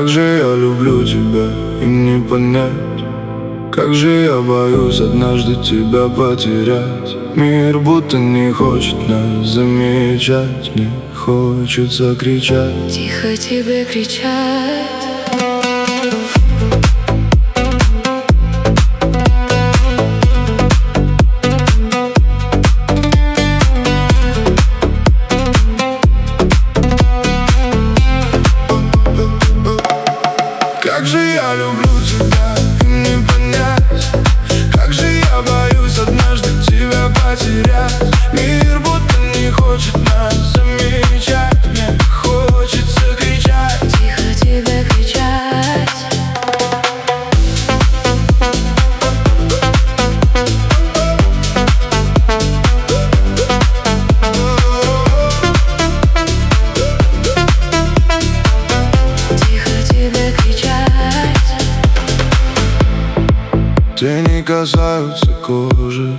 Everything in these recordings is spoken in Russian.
Как же я люблю тебя, им не понять. Как же я боюсь однажды тебя потерять. Мир будто не хочет нас замечать. Мне хочется кричать, тихо тебе кричать. Как же я люблю тебя, им не понять. Как же я боюсь однажды тебя потерять. Мир будто не хочет нас замечать. Мне хочется кричать, Тихо тебе кричать. Тихо тебе кричать. тени касаются кожи,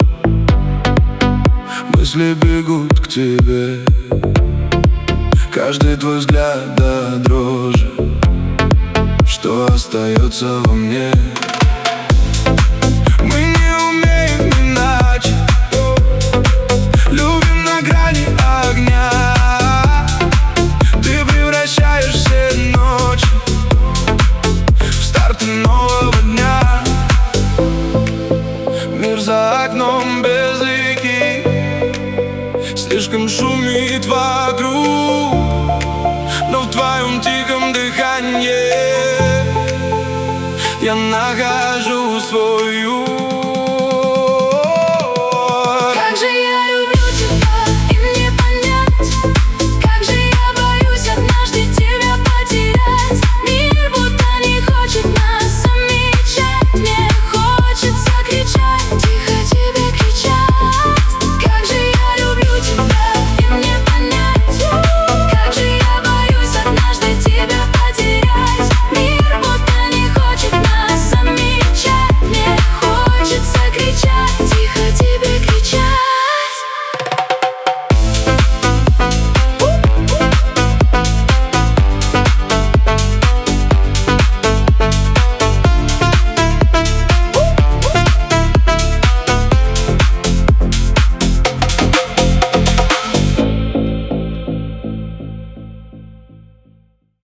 мысли бегут к тебе. Каждый твой взгляд до дрожи, что остается во мне. Мы не умеем иначе, любим на грани огня. Ты превращаешь все ночи в старты нового дня. Мир за окном без реки слишком шумит вокруг, но в твоем тихом дыхании я нахожу свою.